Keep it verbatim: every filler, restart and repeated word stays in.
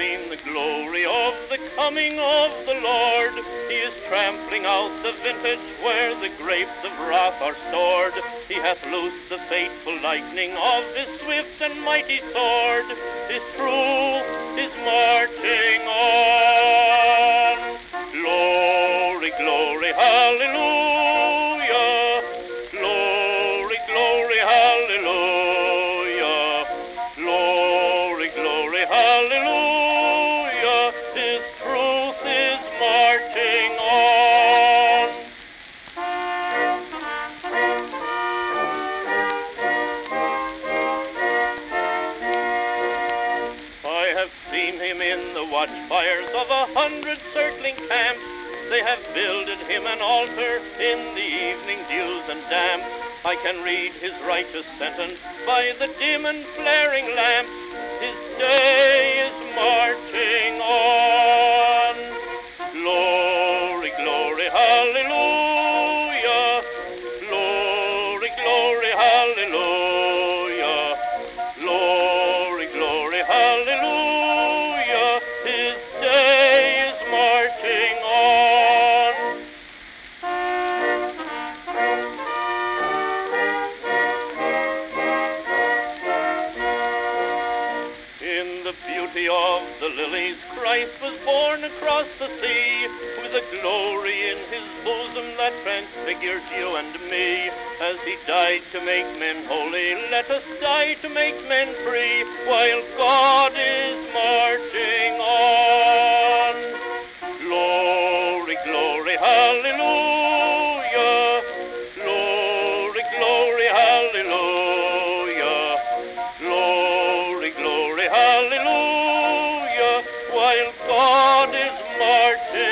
seen the glory of the coming of the Lord. He is trampling out the vintage where the grapes of wrath are stored. He hath loosed the fateful lightning of his swift and mighty sword. His truth is marching on. Glory, glory, hallelujah. Glory, glory, hallelujah. Glory, glory, hallelujah. His truth is marching on. I have seen him in the watchfires of a hundred circling camps. They have builded him an altar in the evening dews and damps. I can read his righteous sentence by the dim and flaring lamps. His day is marching on. Glory, glory, hallelujah. Glory, glory, hallelujah. Glory, glory, hallelujah. His day is marching on. In the beauty of the lilies, Christ was born across the sea, with a glory in his bosom that transfigures you and me. As he died to make men holy, let us die to make men free, while God is marching on. Glory, glory, hallelujah. Glory, glory, hallelujah. Glory, glory, hallelujah, while God is marching